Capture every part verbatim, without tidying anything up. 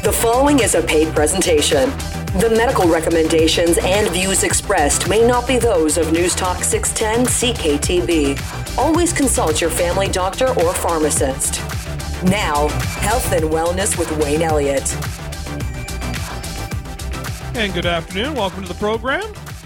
The following is a paid presentation. The medical recommendations and views expressed may not be those of News Talk six ten C K T B. Always consult your family doctor or pharmacist. Now, health and wellness with Wayne Elliott. And good afternoon. Welcome to the program.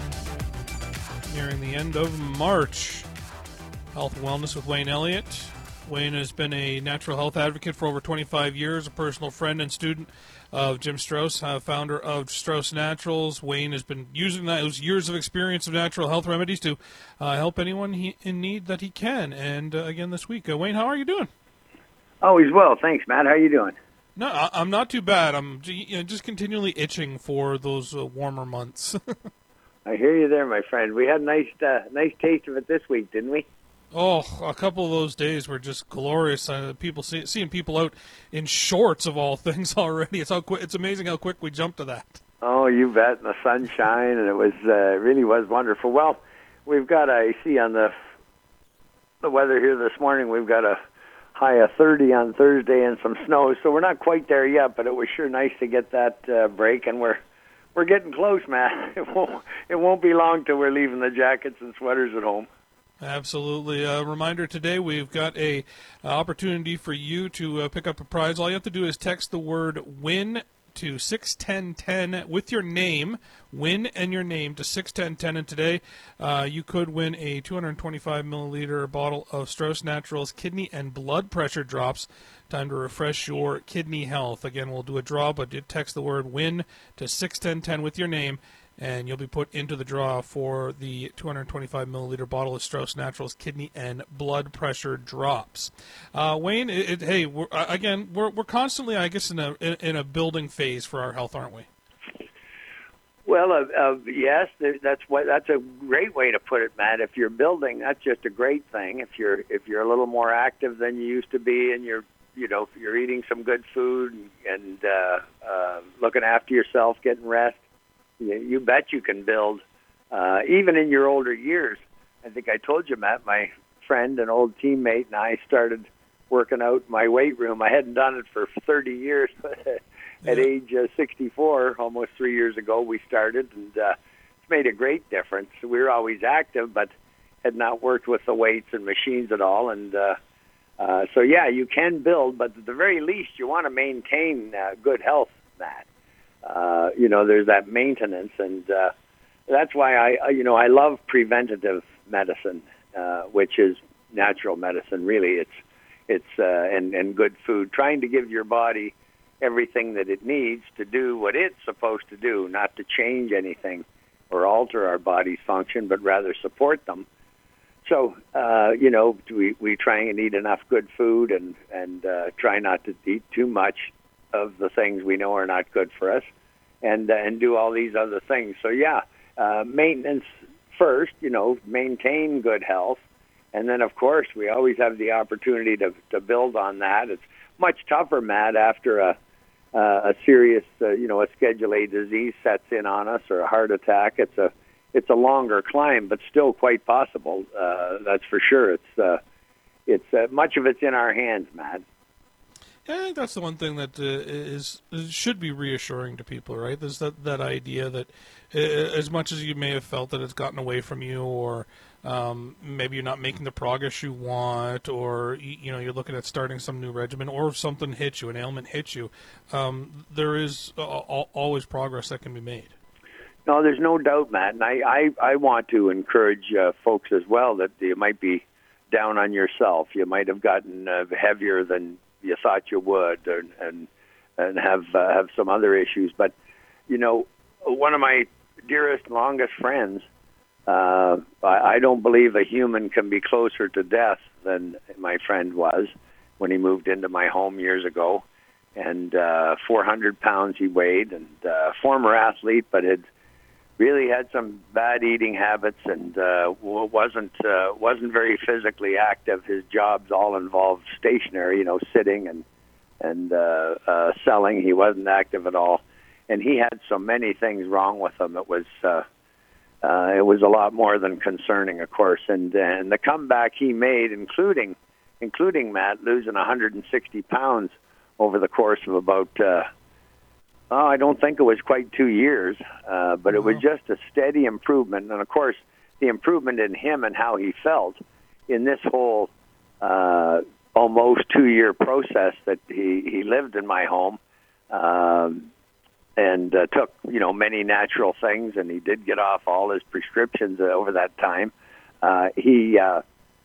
Nearing the end of March. Health and wellness with Wayne Elliott. Wayne has been a natural health advocate for over twenty-five years, a personal friend and student of Jim Strauss, uh, founder of Strauss Naturals. Wayne has been using those years of experience of natural health remedies to uh, help anyone he, in need that he can. And uh, again this week, uh, Wayne, how are you doing? Always well. Thanks, Matt. How are you doing? No, I, I'm not too bad. I'm you know, just continually itching for those uh, warmer months. I hear you there, my friend. We had a nice, uh, nice taste of it this week, didn't we? Oh, a couple of those days were just glorious. Uh, people see, seeing people out in shorts of all things already. It's how quick. It's amazing how quick we jumped to that. Oh, you bet. And the sunshine, and it was uh, really was wonderful. Well, we've got I see on the the weather here this morning. We've got a high of thirty on Thursday and some snow. So we're not quite there yet, but it was sure nice to get that uh, break, and we're we're getting close, Matt. It won't it won't be long till we're leaving the jackets and sweaters at home. Absolutely. A reminder today, we've got a uh, opportunity for you to uh, pick up a prize. All you have to do is text the word WIN to six ten ten with your name, WIN and your name to six ten ten. And today uh, you could win a two hundred twenty-five milliliter bottle of Strauss Naturals kidney and blood pressure drops. Time to refresh your kidney health. Again, we'll do a draw, but you text the word WIN to six ten ten with your name, and you'll be put into the draw for the two hundred twenty-five milliliter bottle of Strauss Naturals kidney and blood pressure drops. Uh, Wayne, it, it, hey, we're, uh, again, we're we're constantly, I guess, in a in, in a building phase for our health, aren't we? Well, uh, uh, yes, that's what that's a great way to put it, Matt. If you're building, that's just a great thing. If you're if you're a little more active than you used to be, and you're you know you're eating some good food and, and uh, uh, looking after yourself, getting rest. You bet you can build, uh, even in your older years. I think I told you, Matt, my friend and old teammate and I started working out in my weight room. I hadn't done it for thirty years, but at Yeah. age uh, sixty-four, almost three years ago, we started, and uh, it's made a great difference. We were always active, but had not worked with the weights and machines at all. And uh, uh, so, yeah, you can build, but at the very least, you want to maintain uh, good health, Matt. Uh, you know, there's that maintenance, and uh, that's why I, you know, I love preventative medicine, uh, which is natural medicine. Really, it's it's uh, and and good food. Trying to give your body everything that it needs to do what it's supposed to do, not to change anything or alter our body's function, but rather support them. So, uh, you know, we we try and eat enough good food, and and uh, try not to eat too much of the things we know are not good for us, and uh, and do all these other things. So yeah, uh, maintenance first, you know, maintain good health, and then of course we always have the opportunity to to build on that. It's much tougher, Matt, after a uh, a serious, uh, you know, a Schedule A disease sets in on us or a heart attack. It's a it's a longer climb, but still quite possible. Uh, that's for sure. It's uh, it's uh, much of it's in our hands, Matt. Yeah, I think that's the one thing that uh, is, is should be reassuring to people, right? There's that, that idea that uh, as much as you may have felt that it's gotten away from you, or um, maybe you're not making the progress you want, or you know you're looking at starting some new regimen, or if something hits you, an ailment hits you, um, there is uh, always progress that can be made. No, there's no doubt, Matt. And I, I, I want to encourage uh, folks as well that you might be down on yourself. You might have gotten uh, heavier than you thought you would, and and, and have uh, have some other issues. But you know, one of my dearest, longest friends, uh, I, I don't believe a human can be closer to death than my friend was when he moved into my home years ago. And uh, four hundred pounds he weighed, and uh, former athlete, but had really had some bad eating habits, and uh, wasn't uh, wasn't very physically active. His jobs all involved stationary, you know, sitting and and uh, uh, selling. He wasn't active at all, and he had so many things wrong with him. It was uh, uh, it was a lot more than concerning, of course. And and the comeback he made, including including Matt losing one hundred sixty pounds over the course of about uh, Oh, I don't think it was quite two years, uh, but it was just a steady improvement. And, of course, the improvement in him and how he felt in this whole uh, almost two-year process that he, he lived in my home um, and uh, took, you know, many natural things, and he did get off all his prescriptions over that time. Uh, he uh,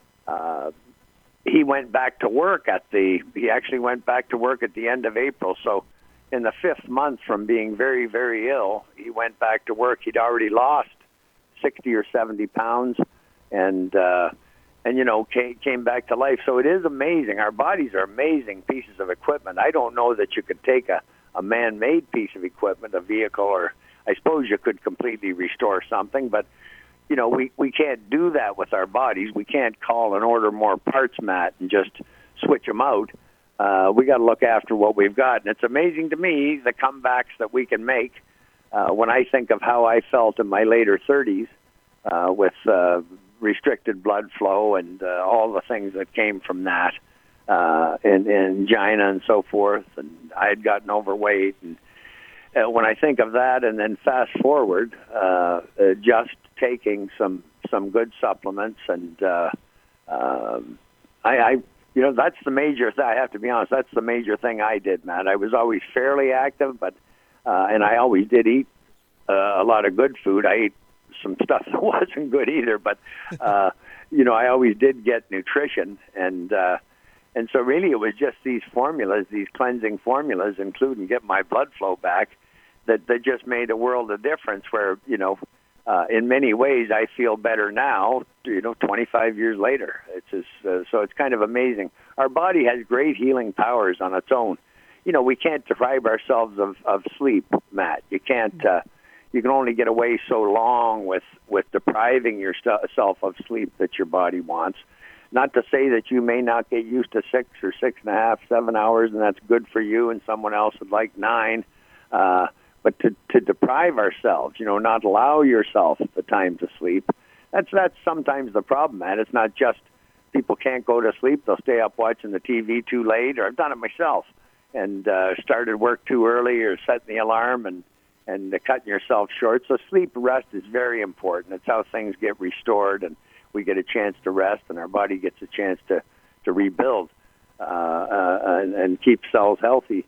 uh, he went back to work at the, he actually went back to work at the end of April, so in the fifth month from being very, very ill, he went back to work. He'd already lost sixty or seventy pounds and, uh, and you know, came, came back to life. So it is amazing. Our bodies are amazing pieces of equipment. I don't know that you could take a, a man-made piece of equipment, a vehicle, or I suppose you could completely restore something, but, you know, we, we can't do that with our bodies. We can't call and order more parts, Matt, and just switch them out. Uh, we got to look after what we've got. And it's amazing to me the comebacks that we can make. Uh, when I think of how I felt in my later thirties uh, with uh, restricted blood flow and uh, all the things that came from that, uh, and, and angina and so forth, and I had gotten overweight. And uh, when I think of that and then fast forward, uh, uh, just taking some, some good supplements and uh, um, I, I You know, that's the major thing. I have to be honest, that's the major thing I did, Matt. I was always fairly active, but uh, and I always did eat uh, a lot of good food. I ate some stuff that wasn't good either, but, uh, you know, I always did get nutrition. And uh, and so really it was just these formulas, these cleansing formulas, including get my blood flow back, that, that just made a world of difference where, you know, Uh, in many ways, I feel better now, you know, twenty-five years later. It's just, uh, so it's kind of amazing. Our body has great healing powers on its own. You know, we can't deprive ourselves of, of sleep, Matt. You can't, uh, you can only get away so long with, with depriving yourself of sleep that your body wants. Not to say that you may not get used to six or six and a half, seven hours, and that's good for you, and someone else would like nine. Uh, But to, to deprive ourselves, you know, not allow yourself the time to sleep, that's that's sometimes the problem, man. It's not just people can't go to sleep. They'll stay up watching the T V too late, or I've done it myself, and uh, started work too early or setting the alarm and, and uh, cutting yourself short. So sleep rest is very important. It's how things get restored, and we get a chance to rest, and our body gets a chance to, to rebuild uh, uh, and, and keep cells healthy.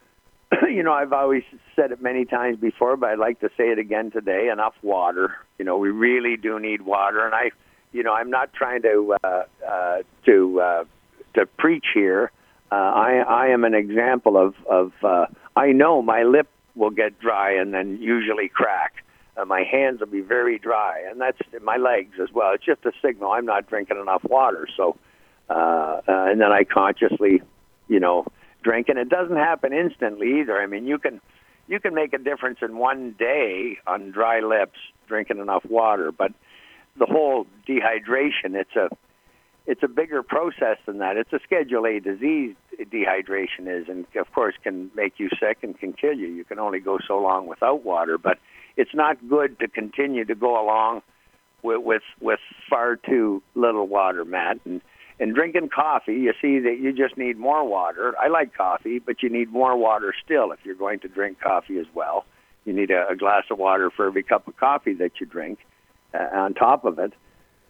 You know, I've always said it many times before, but I'd like to say it again today, enough water. You know, we really do need water. And I, you know, I'm not trying to uh, uh, to uh, to preach here. Uh, I, I am an example of, of uh, I know my lip will get dry and then usually crack. Uh, my hands will be very dry, and that's my legs as well. It's just a signal I'm not drinking enough water. So, uh, uh, and then I consciously, you know, drink, and it doesn't happen instantly either. I mean, you can you can make a difference in one day on dry lips drinking enough water, but the whole dehydration, it's a it's a bigger process than that. It's a Schedule A disease, dehydration is, and of course can make you sick and can kill you. You can only go so long without water, but it's not good to continue to go along with with, with far too little water, Matt. And And drinking coffee, you see that you just need more water. I like coffee, but you need more water still if you're going to drink coffee as well. You need a, a glass of water for every cup of coffee that you drink uh, on top of it.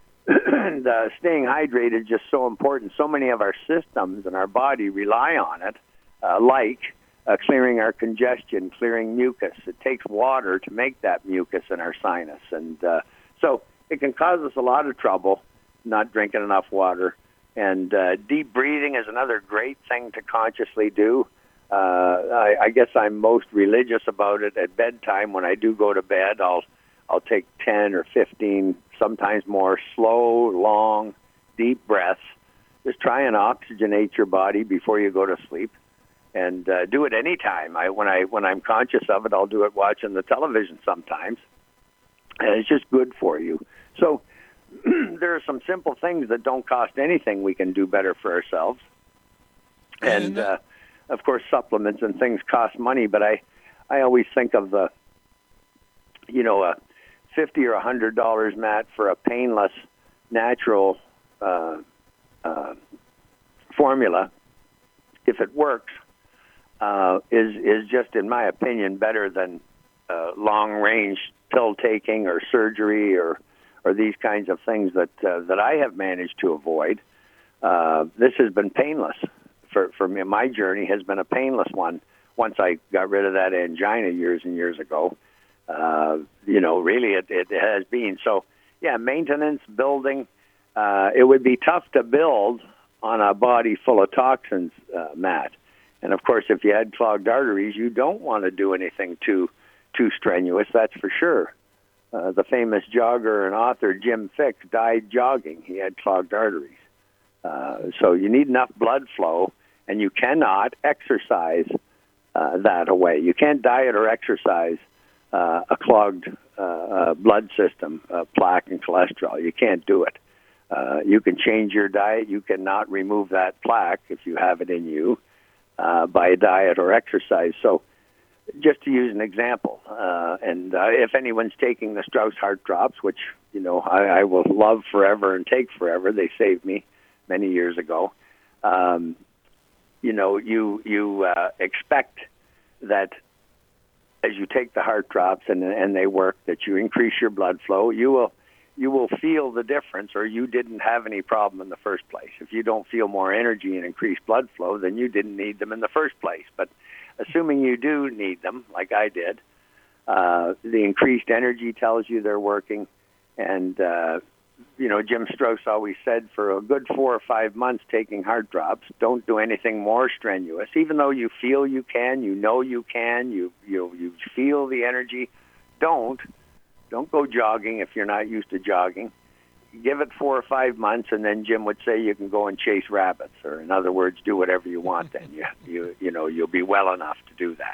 And uh, staying hydrated is just so important. So many of our systems and our body rely on it, uh, like uh, clearing our congestion, clearing mucus. It takes water to make that mucus in our sinus. And uh, so it can cause us a lot of trouble not drinking enough water. And uh, deep breathing is another great thing to consciously do. Uh, I, I guess I'm most religious about it at bedtime. When I do go to bed, I'll I'll take ten or fifteen, sometimes more, slow, long, deep breaths. Just try and oxygenate your body before you go to sleep, and uh, do it anytime. I when I when I'm conscious of it, I'll do it watching the television sometimes, and it's just good for you. So. There are some simple things that don't cost anything we can do better for ourselves. And, uh, of course, supplements and things cost money, but I, I always think of the, you know, a fifty or one hundred dollars, Matt, for a painless, natural uh, uh, formula. If it works, uh, is is just, in my opinion, better than uh, long-range pill taking or surgery or or these kinds of things that uh, that I have managed to avoid. Uh, this has been painless for for me. My journey has been a painless one. Once I got rid of that angina years and years ago, uh, you know, really it, it has been. So, yeah, maintenance, building. Uh, it would be tough to build on a body full of toxins, uh, Matt. And of course, if you had clogged arteries, you don't want to do anything too too strenuous. That's for sure. Uh, the famous jogger and author Jim Fixx died jogging. He had clogged arteries. Uh, so you need enough blood flow, and you cannot exercise uh, that away. You can't diet or exercise uh, a clogged uh, uh, blood system, uh, plaque and cholesterol. You can't do it. Uh, you can change your diet. You cannot remove that plaque if you have it in you uh, by diet or exercise. So just to use an example, uh, and uh, if anyone's taking the Strauss Heart Drops, which, you know, I, I will love forever and take forever, they saved me many years ago. Um, you know, you you uh, expect that as you take the heart drops and and they work, that you increase your blood flow. You will you will feel the difference, or you didn't have any problem in the first place. If you don't feel more energy and increased blood flow, then you didn't need them in the first place. But assuming you do need them, like I did, uh, the increased energy tells you they're working, and uh, you know, Jim Strauss always said, for a good four or five months taking heart drops, don't do anything more strenuous. Even though you feel you can, you know you can, you you you feel the energy, don't. Don't go jogging if you're not used to jogging. Give it four or five months, and then Jim would say you can go and chase rabbits, or in other words, do whatever you want. Then you you you know you'll be well enough to do that.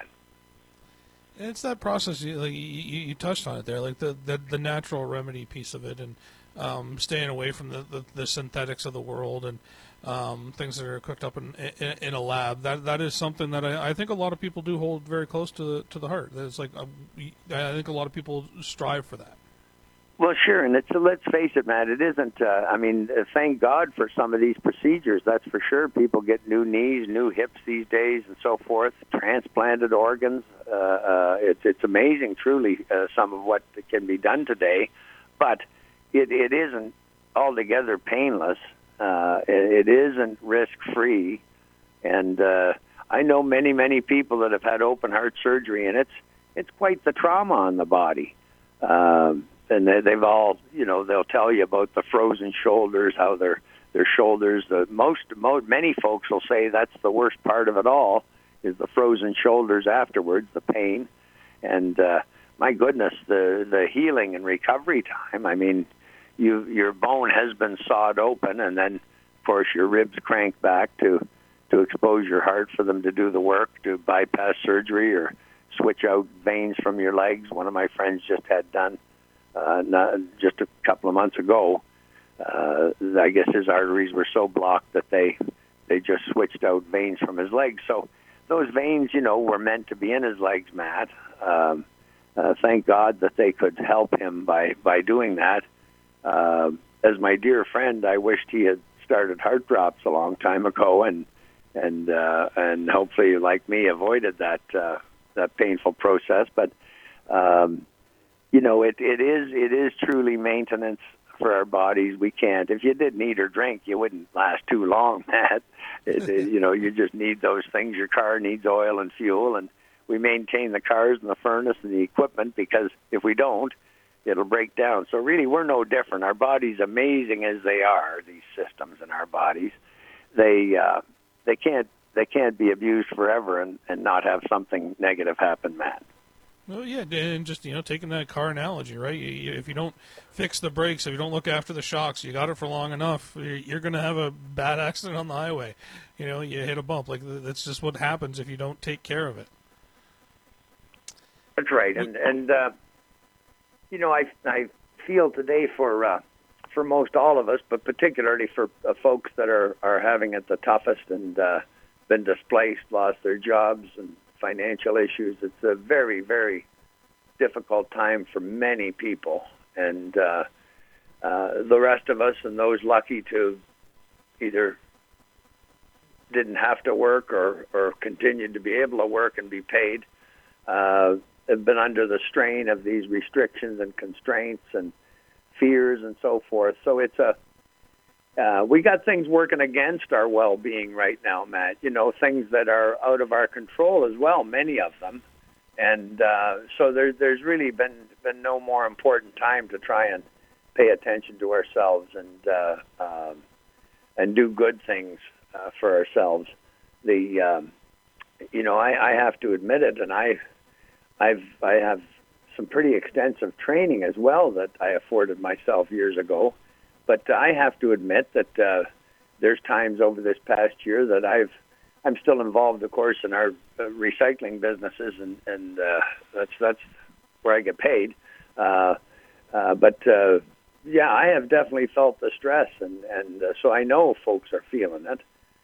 It's that process. You, like, you, you touched on it there, like the, the, the natural remedy piece of it, and um, staying away from the, the, the synthetics of the world and um, things that are cooked up in, in, in a lab. That that is something that I, I think a lot of people do hold very close to the, to the heart. It's like um, I think a lot of people strive for that. Well, sure, and it's, let's face it, Matt, it isn't, uh, I mean, uh, thank God for some of these procedures, that's for sure. People get new knees, new hips these days, and so forth, transplanted organs. Uh, uh, it's, it's amazing, truly, uh, some of what can be done today, but it, it isn't altogether painless. Uh, it, it isn't risk-free, and uh, I know many, many people that have had open heart surgery, and it's, it's quite the trauma on the body. Um, And they, they've all, you know, they'll tell you about the frozen shoulders, how their their shoulders. The most, most, many folks will say that's the worst part of it all, is the frozen shoulders afterwards, the pain, and uh, my goodness, the the healing and recovery time. I mean, you your bone has been sawed open, and then of course your ribs crank back to to expose your heart for them to do the work, to bypass surgery or switch out veins from your legs. One of my friends just had done. Uh, not, just a couple of months ago, uh, I guess his arteries were so blocked that they they just switched out veins from his legs. So those veins, you know, were meant to be in his legs, Matt. Um, uh, thank God that they could help him by, by doing that. Uh, as my dear friend, I wished he had started heart drops a long time ago, and and uh, and hopefully, like me, avoided that uh, that painful process. But um, You know, it, it is it is truly maintenance for our bodies. We can't. If you didn't eat or drink, you wouldn't last too long, Matt. It, it, you know, you just need those things. Your car needs oil and fuel, and we maintain the cars and the furnace and the equipment, because if we don't, it'll break down. So really, we're no different. Our bodies, amazing as they are, these systems in our bodies, they uh, they can't they can't be abused forever and, and not have something negative happen, Matt. Well, yeah, and just, you know, taking that car analogy, right? You, you, if you don't fix the brakes, if you don't look after the shocks, you got it for long enough, you're going to have a bad accident on the highway. You know, you hit a bump. Like, that's just what happens if you don't take care of it. That's right, and and uh, you know, I I feel today for uh, for most all of us, but particularly for uh, folks that are, are having it the toughest and uh, been displaced, lost their jobs, and financial issues. It's a very, very difficult time for many people, and uh, uh, the rest of us and those lucky to either didn't have to work or, or continued to be able to work and be paid uh, have been under the strain of these restrictions and constraints and fears and so forth. So it's a uh, we got things working against our well-being right now, Matt. You know, things that are out of our control as well, many of them. And uh, so there, there's really been been no more important time to try and pay attention to ourselves and uh, um, and do good things uh, for ourselves. The um, you know, I, I have to admit it, and I I've I have some pretty extensive training as well that I afforded myself years ago. But I have to admit that uh, there's times over this past year that I've I'm still involved, of course, in our uh, recycling businesses, and, and uh, that's that's where I get paid. Uh, uh, but uh, yeah, I have definitely felt the stress, and and uh, so I know folks are feeling it,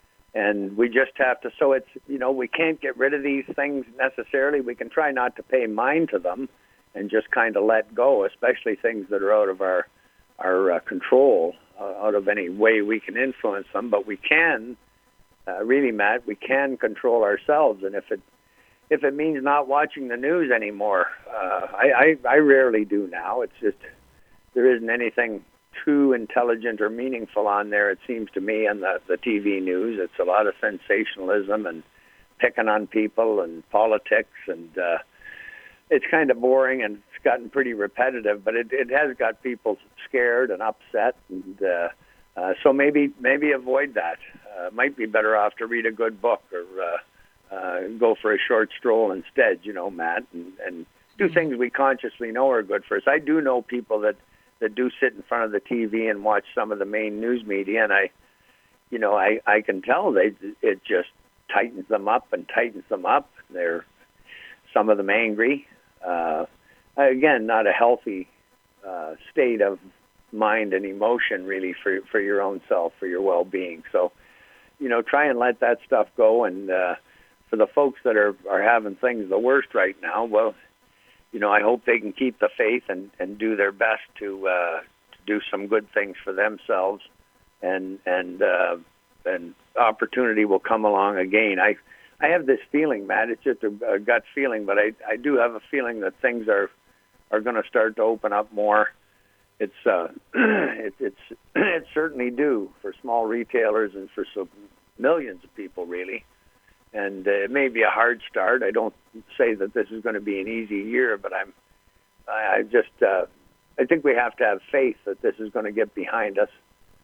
and we just have to. So it's you know we can't get rid of these things necessarily. We can try not to pay mind to them, and just kind of let go, especially things that are out of our our uh, control, uh, out of any way we can influence them. But we can. Uh, really, Matt, we can control ourselves, and if it if it means not watching the news anymore, uh, I, I I rarely do now. It's just there isn't anything too intelligent or meaningful on there. It seems to me on the the T V news, it's a lot of sensationalism and picking on people and politics, and uh, it's kind of boring and it's gotten pretty repetitive. But it it has got people scared and upset, and uh, uh, so maybe maybe avoid that. Uh, might be better off to read a good book or uh, uh, go for a short stroll instead, you know, Matt, and, and do things we consciously know are good for us. I do know people that, that do sit in front of the T V and watch some of the main news media, and I, you know, I, I can tell they it just tightens them up and tightens them up. They're some of them angry. Uh, again, not a healthy uh, state of mind and emotion, really, for for your own self, for your well-being. So, you know, try and let that stuff go. And uh, for the folks that are, are having things the worst right now, well, you know, I hope they can keep the faith and, and do their best to, uh, to do some good things for themselves, and and uh, and opportunity will come along again. I I have this feeling, Matt. It's just a, a gut feeling, but I I do have a feeling that things are are going to start to open up more. It's uh, it, it's it's certainly due for small retailers and for some millions of people, really. And uh, it may be a hard start. I don't say that this is going to be an easy year, but I'm I, I just uh, I think we have to have faith that this is going to get behind us,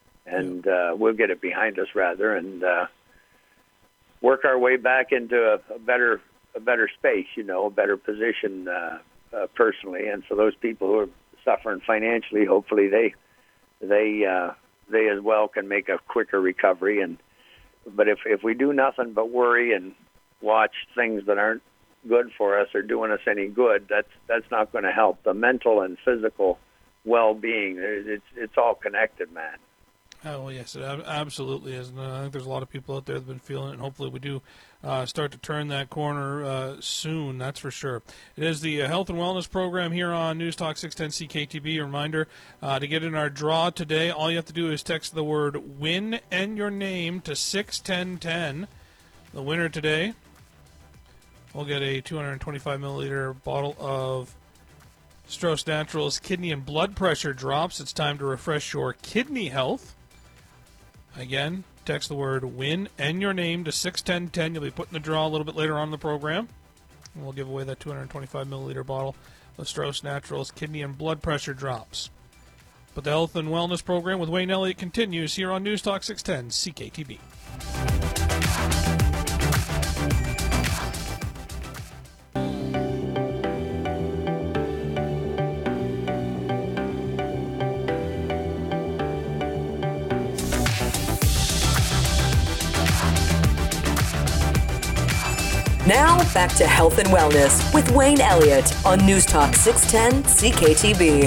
and uh, we'll get it behind us rather, and uh, work our way back into a, a better a better space, you know, a better position uh, uh, personally, and for those people who are suffering financially, hopefully they they uh, they as well can make a quicker recovery. And but if if we do nothing but worry and watch things that aren't good for us or doing us any good, that's that's not going to help. The mental and physical well-being, it's it's all connected, man. Oh, well, yes, it absolutely is. And I think there's a lot of people out there that have been feeling it, and hopefully we do uh, start to turn that corner uh, soon, that's for sure. It is the uh, Health and Wellness Program here on News Talk six ten C K T B. A reminder, uh, to get in our draw today, all you have to do is text the word WIN and your name to six ten ten. The winner today will get a two hundred twenty-five milliliter bottle of Strauss Naturals Kidney and Blood Pressure Drops. It's time to refresh your kidney health. Again, text the word WIN and your name to six ten ten. You'll be put in the draw a little bit later on in the program. And we'll give away that two hundred twenty-five milliliter bottle of Strauss Naturals Kidney and Blood Pressure Drops. But the Health and Wellness Program with Wayne Elliott continues here on News Talk six ten C K T B. Now, back to Health and Wellness with Wayne Elliott on News Talk six ten C K T B.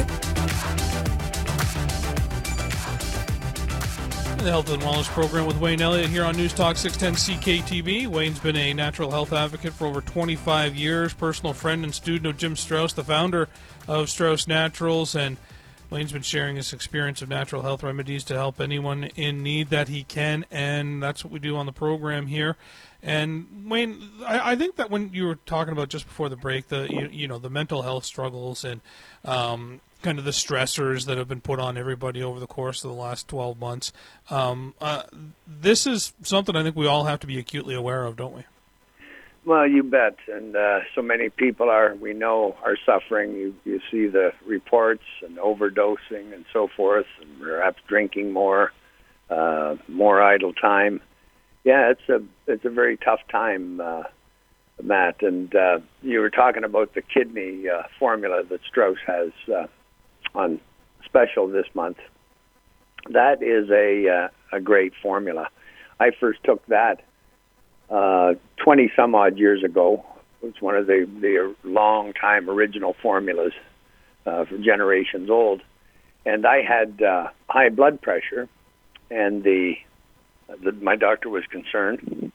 The Health and Wellness Program with Wayne Elliott here on News Talk six ten C K T B. Wayne's been a natural health advocate for over twenty-five years, personal friend and student of Jim Strauss, the founder of Strauss Naturals, and Wayne's been sharing his experience of natural health remedies to help anyone in need that he can, and that's what we do on the program here. And Wayne, I, I think that when you were talking about just before the break, the you, you know the mental health struggles and um, kind of the stressors that have been put on everybody over the course of the last twelve months, um, uh, this is something I think we all have to be acutely aware of, don't we? Well, you bet. And uh, so many people are, we know, are suffering. You, you see the reports and overdosing and so forth, and perhaps drinking more, uh, more idle time. Yeah, it's a it's a very tough time, uh, Matt. And uh, you were talking about the kidney uh, formula that Strauss has uh, on special this month. That is a uh, a great formula. I first took that Uh, twenty some odd years ago. It's one of the, the long time original formulas uh, for generations old. And I had uh, high blood pressure, and the, the my doctor was concerned.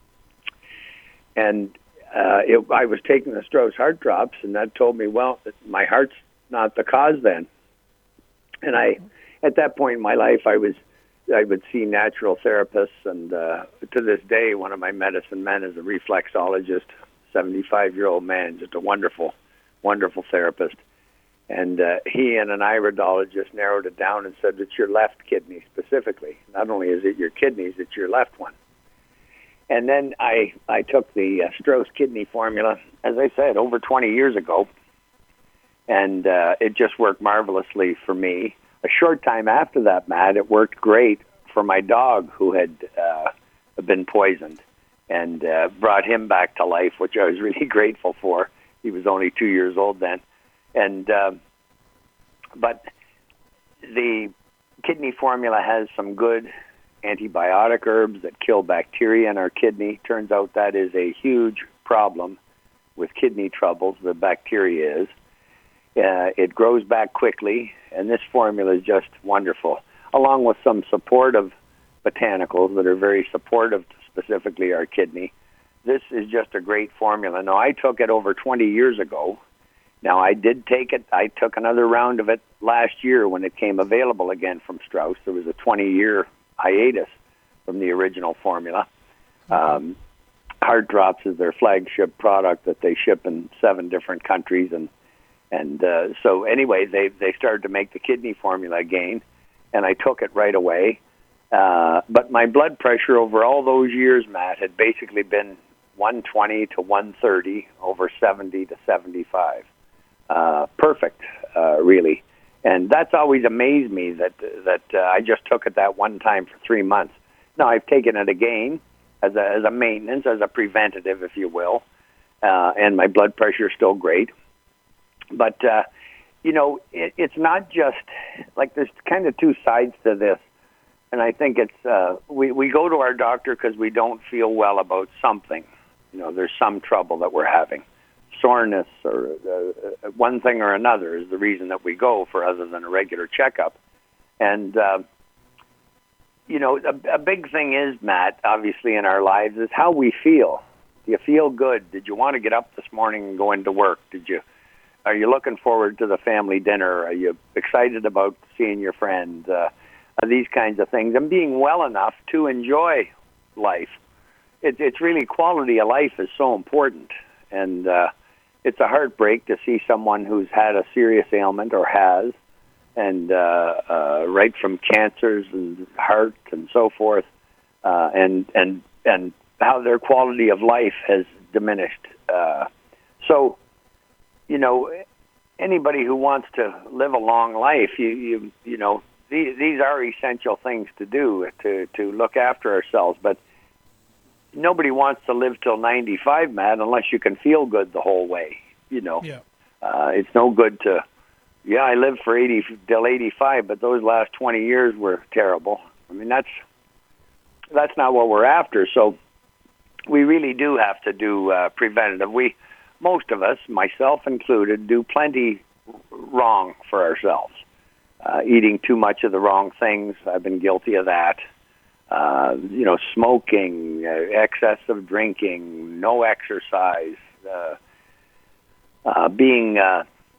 And uh, it, I was taking the Strauss heart drops, and that told me, well, my heart's not the cause then. And I, at that point in my life, I was I would see natural therapists, and uh, to this day, one of my medicine men is a reflexologist, seventy-five-year-old man, just a wonderful, wonderful therapist. And uh, he and an iridologist narrowed it down and said it's your left kidney specifically. Not only is it your kidneys, it's your left one. And then I, I took the uh, Strauss kidney formula, as I said, over twenty years ago, and uh, it just worked marvelously for me. A short time after that, Matt, it worked great for my dog who had uh, been poisoned, and uh, brought him back to life, which I was really grateful for. He was only two years old then. And uh, but the kidney formula has some good antibiotic herbs that kill bacteria in our kidney. Turns out that is a huge problem with kidney troubles, the bacteria is. Uh, it grows back quickly, and this formula is just wonderful, along with some supportive botanicals that are very supportive to specifically our kidney. This is just a great formula. Now, I took it over twenty years ago. Now, I did take it. I took another round of it last year when it came available again from Strauss. There was a twenty-year hiatus from the original formula. Um, Heart Drops is their flagship product that they ship in seven different countries, and And uh, so anyway, they they started to make the kidney formula again, and I took it right away. Uh, but my blood pressure over all those years, Matt, had basically been one twenty to one thirty over seventy to seventy-five. Uh, perfect, uh, really. And that's always amazed me that that uh, I just took it that one time for three months. Now, I've taken it again as a, as a maintenance, as a preventative, if you will, uh, and my blood pressure is still great. But, uh, you know, it, it's not just, like, there's kind of two sides to this. And I think it's, uh, we, we go to our doctor because we don't feel well about something. You know, there's some trouble that we're having. Soreness or uh, one thing or another is the reason that we go for other than a regular checkup. And, uh, you know, a, a big thing is, Matt, obviously in our lives, is how we feel. Do you feel good? Did you want to get up this morning and go into work? Did you? Are you looking forward to the family dinner? Are you excited about seeing your friends? Uh, these kinds of things. And being well enough to enjoy life. It, it's really, quality of life is so important. And uh, it's a heartbreak to see someone who's had a serious ailment or has, and uh, uh, right from cancers and heart and so forth, uh, and, and, and how their quality of life has diminished. Uh, so... You know, anybody who wants to live a long life, you you you know, these these are essential things to do to to look after ourselves. But nobody wants to live till ninety-five, Matt, unless you can feel good the whole way. You know, yeah. uh, it's no good to. Yeah, I lived for eighty till eighty-five, but those last twenty years were terrible. I mean, that's that's not what we're after. So we really do have to do uh, preventative. We. Most of us, myself included, do plenty wrong for ourselves. Uh, eating too much of the wrong things, I've been guilty of that. Uh, you know, smoking, uh, excessive drinking, no exercise, uh, uh, being uh,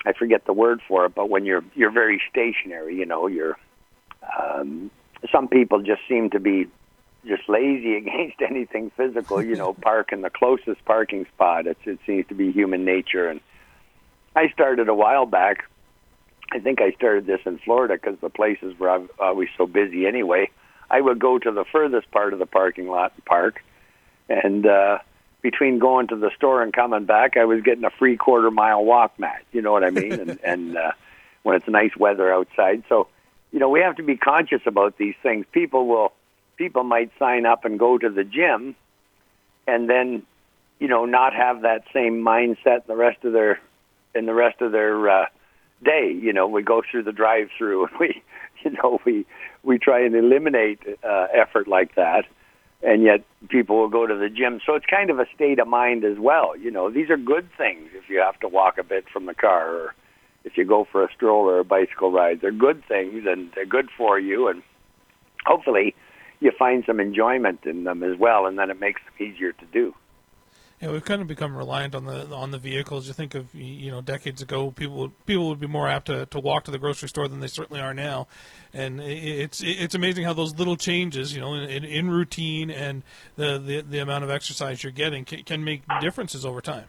I forget the word for it, but when you're you're very stationary, you know, you're um, some people just seem to be just lazy against anything physical, you know, park in the closest parking spot. It's, it seems to be human nature. And I started a while back. I think I started this in Florida because the places were always so busy anyway. I would go to the furthest part of the parking lot and park. And uh, between going to the store and coming back, I was getting a free quarter mile walk, Matt. You know what I mean? and and uh, when it's nice weather outside. So, you know, we have to be conscious about these things. People will... People might sign up and go to the gym and then, you know, not have that same mindset the rest of their in the rest of their uh, day. You know, we go through the drive-through and we, you know, we we try and eliminate uh, effort like that, and yet people will go to the gym. So it's kind of a state of mind as well. You know, these are good things if you have to walk a bit from the car or if you go for a stroll or a bicycle ride. They're good things and they're good for you, and hopefully you find some enjoyment in them as well, and then it makes them easier to do. Yeah, we've kind of become reliant on the on the vehicles. You think of, you know, decades ago, people would, people would be more apt to, to walk to the grocery store than they certainly are now, and it's it's amazing how those little changes, you know, in, in routine and the, the the amount of exercise you're getting can, can make differences over time.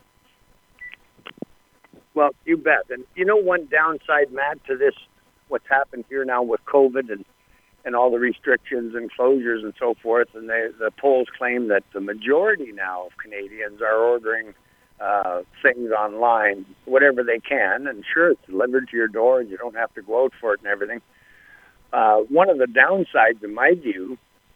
Well, you bet. And you know, one downside, Matt, to this, what's happened here now with COVID and and all the restrictions and closures and so forth, and they, the polls claim that the majority now of Canadians are ordering uh, things online, whatever they can, and sure, it's delivered to your door and you don't have to go out for it and everything. Uh, one of the downsides, in my view,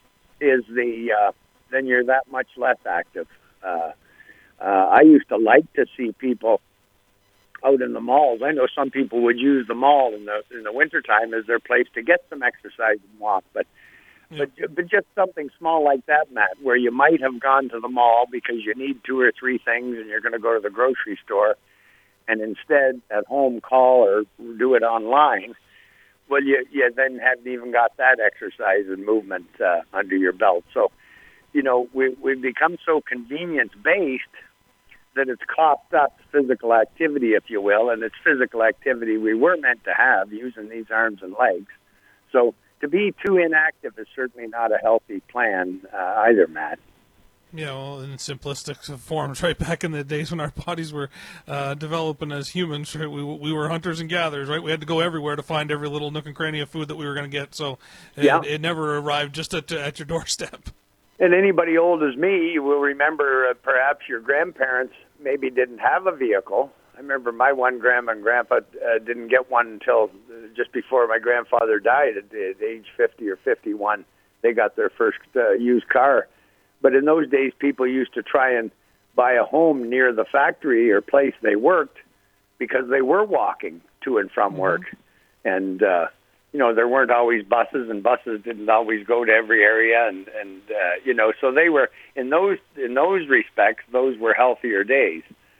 is the uh, then you're that much less active. Uh, uh, I used to like to see people out in the malls. I know some people would use the mall in the in the wintertime as their place to get some exercise and walk, but yeah. but but just something small like that, Matt, where you might have gone to the mall because you need two or three things and you're going to go to the grocery store, and instead at home call or do it online. Well, you you then haven't even got that exercise and movement uh, under your belt. So, you know, we we've become so convenience based that it's cost us physical activity, if you will, and it's physical activity we were meant to have using these arms and legs. So to be too inactive is certainly not a healthy plan uh, either, Matt. Yeah, well, in simplistic forms, right back in the days when our bodies were uh, developing as humans, right, we we were hunters and gatherers, right? We had to go everywhere to find every little nook and cranny of food that we were going to get, so it, yeah. it never arrived just at, at your doorstep. And anybody old as me, you will remember uh, perhaps your grandparents maybe didn't have a vehicle. I remember my one grandma and grandpa uh, didn't get one until uh, just before my grandfather died at, at age fifty or fifty-one. They got their first uh, used car. But in those days, people used to try and buy a home near the factory or place they worked because they were walking to and from mm-hmm. work. And, uh, you know, there weren't always buses, and buses didn't always go to every area. And, and uh, you know, so they were, in those in those respects, those were healthier days,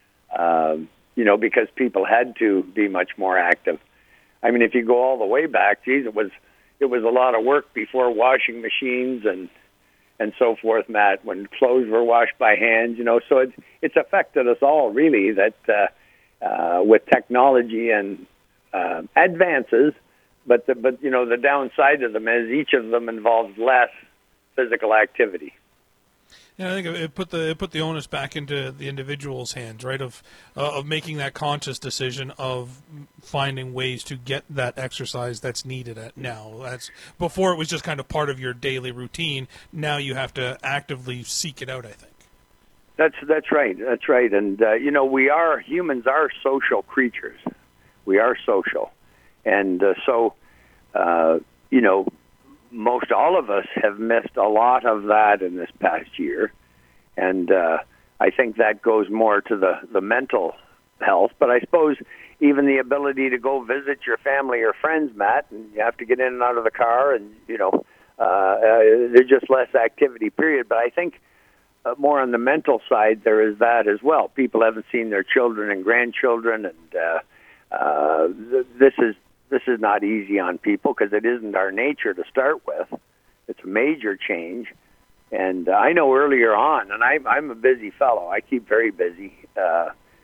um, you know, because people had to be much more active. I mean, if you go all the way back, geez, it was, it was a lot of work before washing machines and and so forth, Matt, when clothes were washed by hand, you know. So it's, it's affected us all, really, that uh, uh, with technology and uh, advances, but, the, but, you know, the downside of them is each of them involves less physical activity. Yeah, I think it put the it put the onus back into the individual's hands, right? Of uh, of making that conscious decision of finding ways to get that exercise that's needed at now. That's before it was just kind of part of your daily routine. Now you have to actively seek it out, I think. That's that's right. That's right. And uh, you know, we are humans are social creatures. We are social, and uh, so uh, you know. Most all of us have missed a lot of that in this past year, and uh, I think that goes more to the, the mental health. But I suppose even the ability to go visit your family or friends, Matt, and you have to get in and out of the car, and you know, uh, uh, there's just less activity, period. But I think uh, more on the mental side, there is that as well. People haven't seen their children and grandchildren, and uh, uh, th- this is This is not easy on people because it isn't our nature to start with. It's a major change. And uh, I know earlier on, and I'm, I'm a busy fellow. I keep very busy. Uh,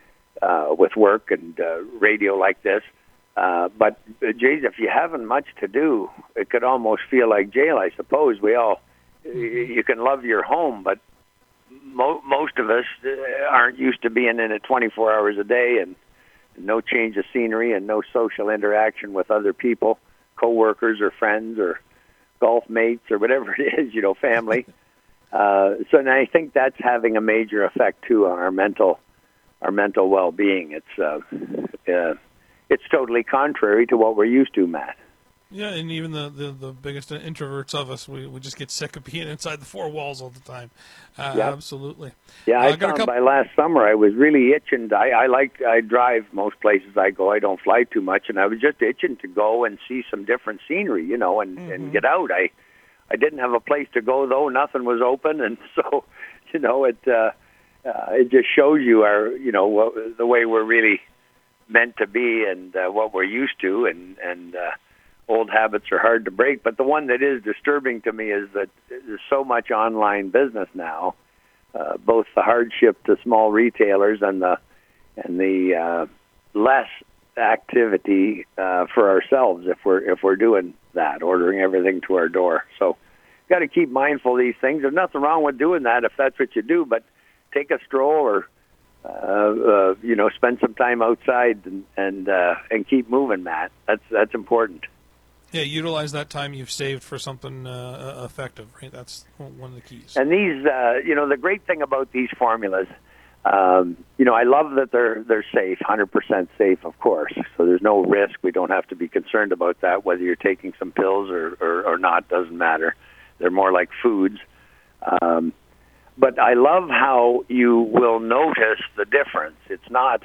uh, with work and uh, radio like this. Uh, but, uh, geez, if you haven't much to do, it could almost feel like jail, I suppose. We all, you can love your home, but mo- most of us aren't used to being in it twenty-four hours a day and no change of scenery and no social interaction with other people, coworkers or friends or golf mates or whatever it is, you know, family. Uh, so and I think that's having a major effect too on our mental, our mental well-being. It's uh, uh, it's totally contrary to what we're used to, Matt. Yeah, and even the, the, the biggest introverts of us, we, we just get sick of being inside the four walls all the time. Uh, yep. Absolutely. Yeah, uh, I I got found a couple... by last summer I was really itching. I, I like I drive most places I go. I don't fly too much, and I was just itching to go and see some different scenery, you know, and, mm-hmm. and get out. I I didn't have a place to go though. Nothing was open, and so you know it uh, uh, it just shows you our you know what, the way we're really meant to be and uh, what we're used to, and and. Uh, Old habits are hard to break, but the one that is disturbing to me is that there's so much online business now, uh, both the hardship to small retailers and the and the uh, less activity uh, for ourselves if we're if we're doing that, ordering everything to our door. So, got to keep mindful of these things. There's nothing wrong with doing that if that's what you do, but take a stroll or uh, uh, you know spend some time outside and and uh, and keep moving, Matt. That's that's important. Yeah, utilize that time you've saved for something uh, effective, right? That's one of the keys. And these, uh, you know, the great thing about these formulas, um, you know, I love that they're they're safe, one hundred percent safe, of course. So there's no risk. We don't have to be concerned about that, whether you're taking some pills or, or, or not, doesn't matter. They're more like foods. Um, but I love how you will notice the difference. It's not,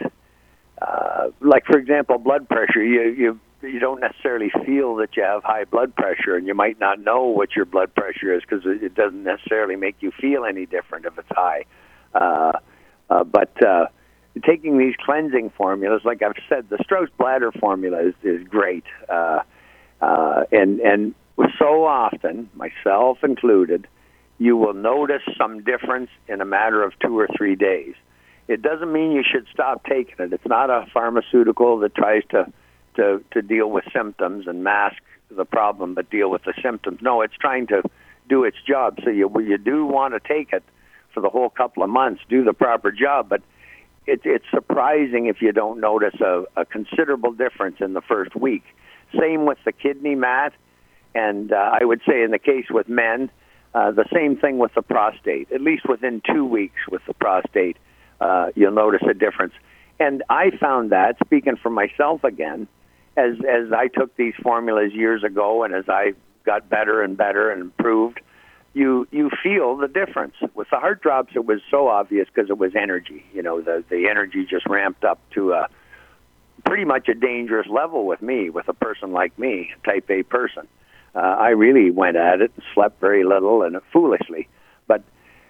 uh, like, for example, blood pressure. You you you don't necessarily feel that you have high blood pressure, and you might not know what your blood pressure is because it doesn't necessarily make you feel any different if it's high. Uh, uh, but uh, taking these cleansing formulas, like I've said, the Strauss bladder formula is, is great. Uh, uh, and, and so often, myself included, you will notice some difference in a matter of two or three days. It doesn't mean you should stop taking it. It's not a pharmaceutical that tries to To, to deal with symptoms and mask the problem, but deal with the symptoms. No, it's trying to do its job. So you you do want to take it for the whole couple of months, do the proper job, but it, it's surprising if you don't notice a, a considerable difference in the first week. Same with the kidney, Matt, and uh, I would say in the case with men, uh, the same thing with the prostate. At least within two weeks with the prostate, uh, you'll notice a difference. And I found that, speaking for myself again, As as I took these formulas years ago, and as I got better and better and improved, you you feel the difference. With the heart drops, it was so obvious because it was energy. You know, the the energy just ramped up to a pretty much a dangerous level with me, with a person like me, type A person. Uh, I really went at it, slept very little, and foolishly. But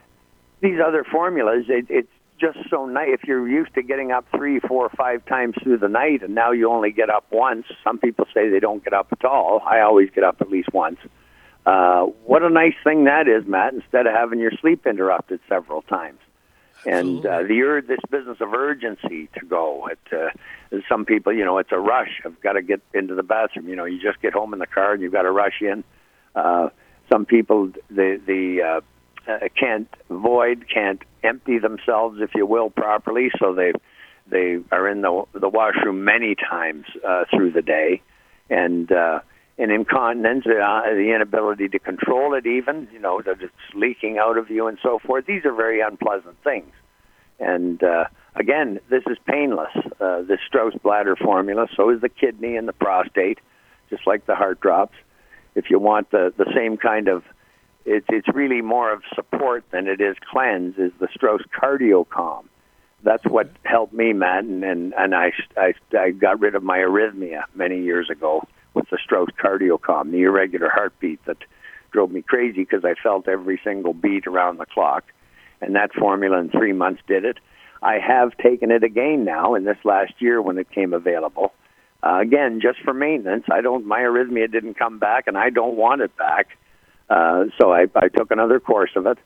these other formulas, it, it's just so nice. If you're used to getting up three, four, five times through the night, and now you only get up once. Some people say they don't get up at all. I always get up at least once. Uh, what a nice thing that is, Matt, instead of having your sleep interrupted several times. Absolutely. And uh, the ur- this business of urgency to go. It, uh, some people, you know, it's a rush. I've got to get into the bathroom. You know, you just get home in the car and you've got to rush in. Uh, some people, the the uh, uh, can't void, can't empty themselves, if you will, properly, so they they are in the the washroom many times uh, through the day, and uh, and incontinence, uh, the inability to control it, even you know that it's leaking out of you and so forth. These are very unpleasant things, and uh, again, this is painless. Uh, this Strauss bladder formula, so is the kidney and the prostate, just like the heart drops. If you want the the same kind of It's it's really more of support than it is cleanse, is the Strauss Cardio Calm. That's what helped me, Matt, and, and, and I, I, I got rid of my arrhythmia many years ago with the Strauss Cardio Calm, the irregular heartbeat that drove me crazy because I felt every single beat around the clock. And that formula in three months did it. I have taken it again now in this last year when it came available. Uh, again, just for maintenance. I don't. My arrhythmia didn't come back, and I don't want it back. Uh, so I, I took another course of it,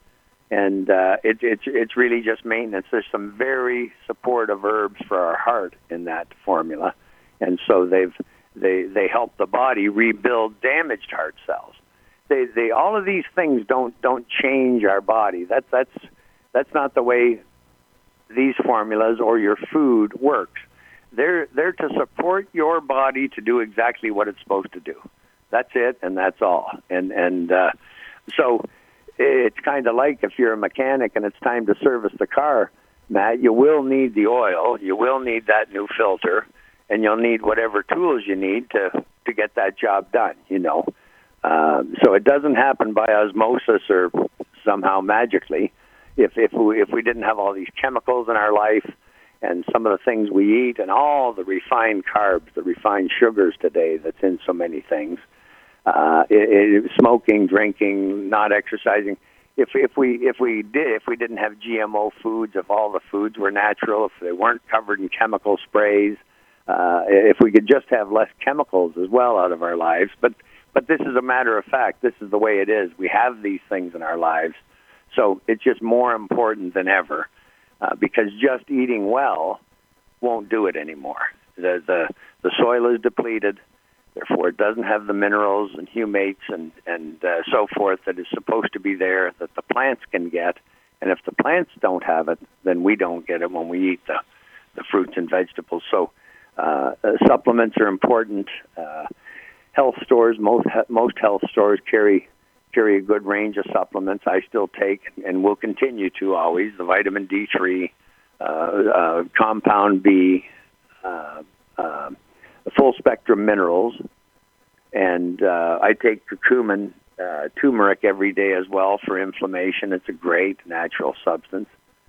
And uh, it, it's it's really just maintenance. There's some very supportive herbs for our heart in that formula, and so they've they they help the body rebuild damaged heart cells. They they all of these things don't don't change our body. That's that's that's not the way these formulas or your food works. They're they're to support your body to do exactly what it's supposed to do. That's it, and that's all. And and uh, so. It's kind of like if you're a mechanic and it's time to service the car, Matt, you will need the oil, you will need that new filter, and you'll need whatever tools you need to, to get that job done, you know. Um, so it doesn't happen by osmosis or somehow magically. If, if, we, if we didn't have all these chemicals in our life and some of the things we eat and all the refined carbs, the refined sugars today that's in so many things, Uh, it, it, smoking, drinking, not exercising. If if we if we did if we didn't have G M O foods, if all the foods were natural, if they weren't covered in chemical sprays, uh, if we could just have less chemicals as well out of our lives. But but this is a matter of fact. This is the way it is. We have these things in our lives, so it's just more important than ever uh, because just eating well won't do it anymore. The the the soil is depleted. Therefore, it doesn't have the minerals and humates and, and uh, so forth that is supposed to be there that the plants can get. And if the plants don't have it, then we don't get it when we eat the, the fruits and vegetables. So uh, uh, supplements are important. Uh, health stores, most most health stores carry carry a good range of supplements. I still take and will continue to always, the vitamin D three, uh, uh, compound B, uh, uh, full spectrum minerals, and uh, I take curcumin, uh, turmeric every day as well for inflammation. It's a great natural substance,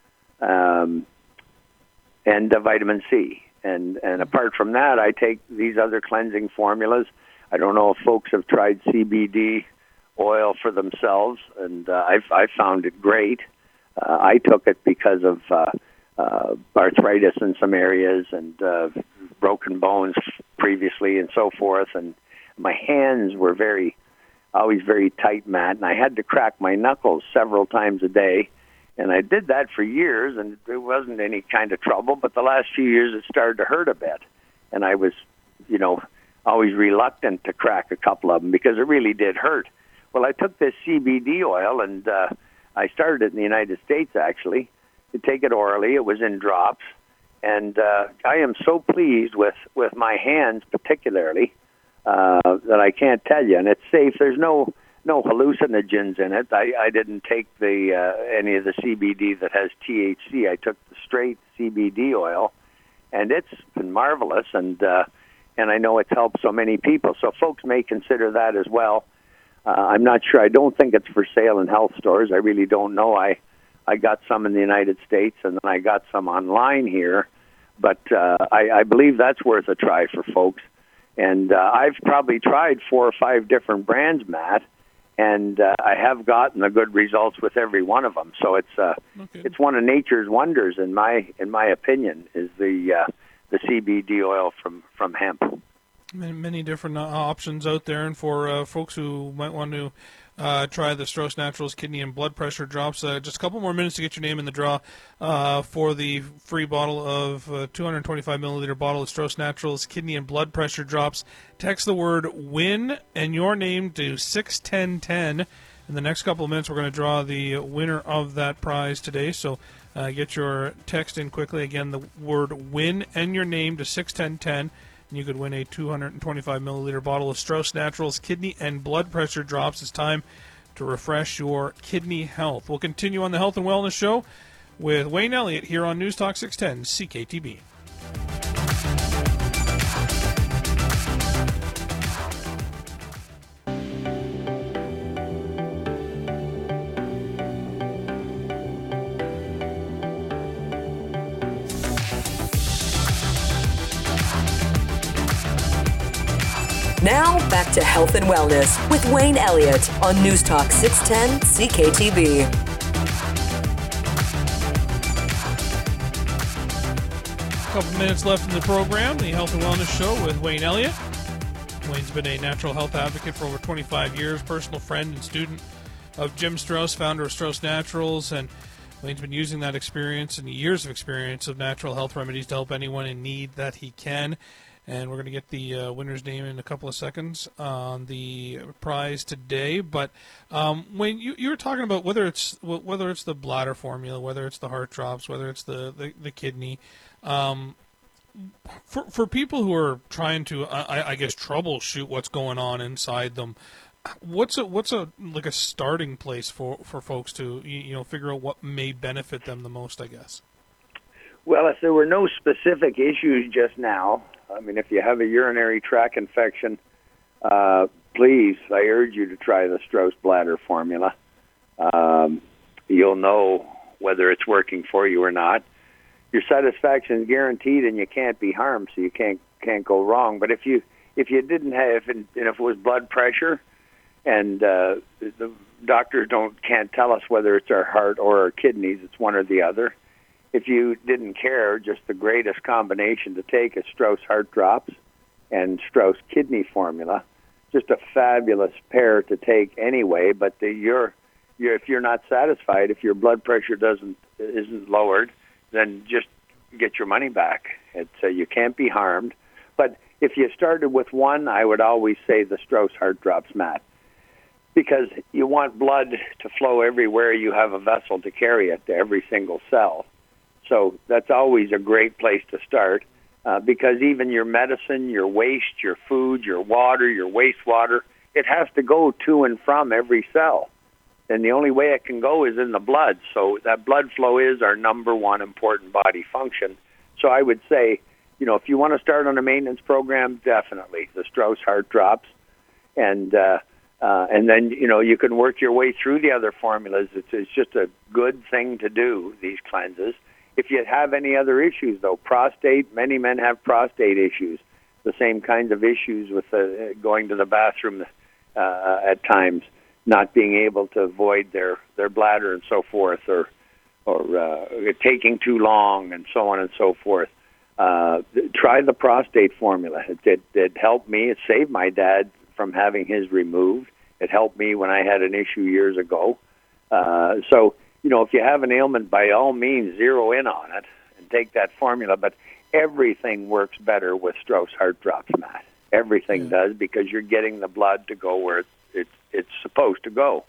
um, and uh, vitamin C. And and apart from that, I take these other cleansing formulas. I don't know if folks have tried C B D oil for themselves, and uh, I've I found it great. Uh, I took it because of uh, uh, arthritis in some areas and uh, broken bones previously and so forth, and my hands were very, always very tight, Matt, and I had to crack my knuckles several times a day, and I did that for years, and it wasn't any kind of trouble, but the last few years it started to hurt a bit, and I was, you know, always reluctant to crack a couple of them because it really did hurt. Well, I took this C B D oil, and uh, I started it in the United States, actually, to take it orally. It was in drops. And uh, I am so pleased with, with my hands particularly uh, that I can't tell you. And it's safe. There's no no hallucinogens in it. I, I didn't take the uh, any of the C B D that has T H C. I took the straight C B D oil, and it's been marvelous. And uh, and I know it's helped so many people. So folks may consider that as well. Uh, I'm not sure. I don't think it's for sale in health stores. I really don't know. I I got some in the United States, and then I got some online here. But uh, I, I believe that's worth a try for folks. And uh, I've probably tried four or five different brands, Matt, and uh, I have gotten the good results with every one of them. So it's uh, okay. It's one of nature's wonders, in my in my opinion, is the uh, the C B D oil from, from hemp. Many, many different uh, options out there, and for uh, folks who might want to uh, try the Strauss Naturals kidney and blood pressure drops, uh, just a couple more minutes to get your name in the draw uh, for the free bottle of uh, two hundred twenty-five milliliter bottle of Strauss Naturals kidney and blood pressure drops. Text the word WIN and your name to six ten ten. In the next couple of minutes, we're going to draw the winner of that prize today. So uh, get your text in quickly. Again, the word WIN and your name to six ten ten. And you could win a two hundred twenty-five milliliter bottle of Strauss Naturals kidney and blood pressure drops. It's time to refresh your kidney health. We'll continue on the Health and Wellness Show with Wayne Elliott here on News Talk six ten C K T B. Now, back to Health and Wellness with Wayne Elliott on News Talk six ten C K T B. A couple minutes left in the program, the Health and Wellness Show with Wayne Elliott. Wayne's been a natural health advocate for over twenty-five years, personal friend and student of Jim Strauss, founder of Strauss Naturals, and Wayne's been using that experience and years of experience of natural health remedies to help anyone in need that he can. And we're going to get the uh, winner's name in a couple of seconds on the prize today. But um, Wayne, you, you were talking about whether it's whether it's the bladder formula, whether it's the heart drops, whether it's the the, the kidney. Um, for for people who are trying to, I, I guess, troubleshoot what's going on inside them, what's a what's a like a starting place for, for folks to you know figure out what may benefit them the most, I guess. Well, if there were no specific issues just now, I mean, if you have a urinary tract infection, uh, please, I urge you to try the Strauss Bladder Formula. Um, you'll know whether it's working for you or not. Your satisfaction is guaranteed, and you can't be harmed, so you can't can't go wrong. But if you if you didn't have, and if it was blood pressure, and uh, the doctors don't can't tell us whether it's our heart or our kidneys, it's one or the other. If you didn't care, just the greatest combination to take is Strauss Heart Drops and Strauss Kidney Formula. Just a fabulous pair to take anyway. But the, you're, you're, if you're not satisfied, if your blood pressure doesn't isn't lowered, then just get your money back. It's uh, you can't be harmed. But if you started with one, I would always say the Strauss Heart Drops, Matt, because you want blood to flow everywhere you have a vessel to carry it, to every single cell. So that's always a great place to start uh, because even your medicine, your waste, your food, your water, your wastewater, it has to go to and from every cell. And the only way it can go is in the blood. So that blood flow is our number one important body function. So I would say, you know, if you want to start on a maintenance program, definitely the Strauss Heart Drops. And uh, uh, and then, you know, you can work your way through the other formulas. It's, it's just a good thing to do, these cleanses. If you have any other issues, though, prostate, many men have prostate issues, the same kinds of issues with uh, going to the bathroom uh, at times, not being able to avoid their, their bladder and so forth, or or uh, taking too long and so on and so forth. Uh, try the prostate formula. It, it, it helped me. It saved my dad from having his removed. It helped me when I had an issue years ago. Uh, so... You know, if you have an ailment, by all means, zero in on it and take that formula. But everything works better with Strauss Heart Drops, Matt. Everything yeah. does, because you're getting the blood to go where it's, it's, it's supposed to go.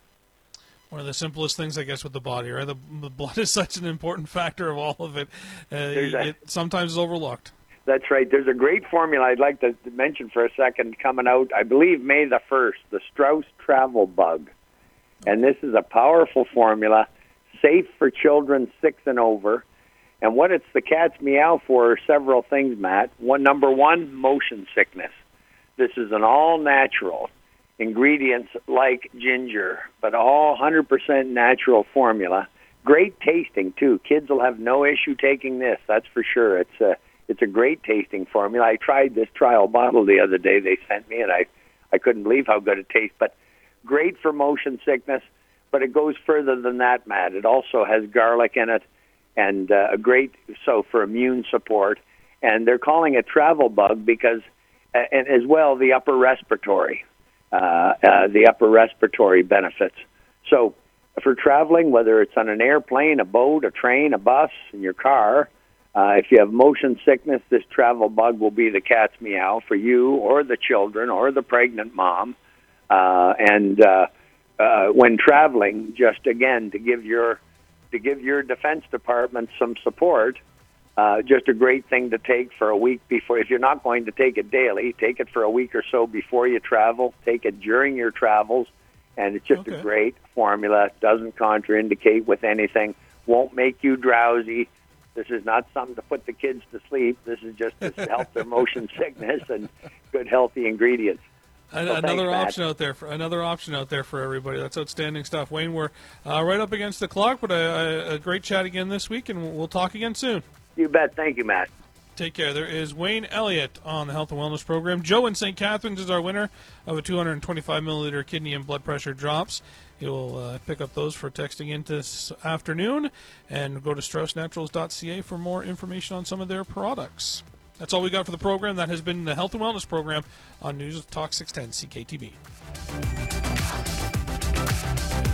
One of the simplest things, I guess, with the body, right? The, the blood is such an important factor of all of it. Uh, a, it sometimes is overlooked. That's right. There's a great formula I'd like to mention for a second coming out, I believe, May the first, the Strauss Travel Bug. And this is a powerful formula, safe for children six and over. And what it's the cat's meow for are several things, Matt. One, number one, motion sickness. This is an all-natural ingredients like ginger, but all one hundred percent natural formula. Great tasting, too. Kids will have no issue taking this, that's for sure. It's a, it's a great tasting formula. I tried this trial bottle the other day they sent me, and I, I couldn't believe how good it tastes. But great for motion sickness, but it goes further than that, Matt. It also has garlic in it, and uh, a great, so for immune support. And they're calling it Travel Bug because, uh, and as well, the upper respiratory, uh, uh, the upper respiratory benefits. So for traveling, whether it's on an airplane, a boat, a train, a bus, in your car, uh, if you have motion sickness, this Travel Bug will be the cat's meow for you or the children or the pregnant mom. Uh, and uh, uh, when traveling, just again to give your to give your Defense Department some support, uh, just a great thing to take for a week before. If you're not going to take it daily, take it for a week or so before you travel. Take it during your travels, and it's just okay. a great formula. Doesn't contraindicate with anything. Won't make you drowsy. This is not something to put the kids to sleep. This is just to help their motion sickness and good healthy ingredients. So another thanks, option Matt. out there for another option out there for everybody. That's outstanding stuff, Wayne. We're uh, right up against the clock, but a, a great chat again this week, and we'll talk again soon. You bet. Thank you, Matt. Take care. There is Wayne Elliott on the Health and Wellness Program. Joe in Saint Catharines is our winner of a two hundred twenty-five milliliter kidney and blood pressure drops. You'll uh, pick up those for texting in this afternoon, and go to strauss naturals dot c a for more information on some of their products. That's all we got for the program. That has been the Health and Wellness Program on News Talk six ten C K T B.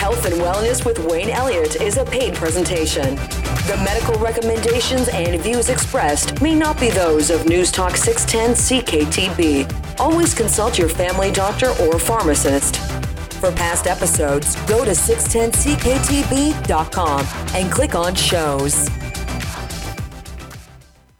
Health and Wellness with Wayne Elliott is a paid presentation. The medical recommendations and views expressed may not be those of News Talk six ten C K T B. Always consult your family doctor or pharmacist. For past episodes, go to six ten C K T B dot com and click on shows.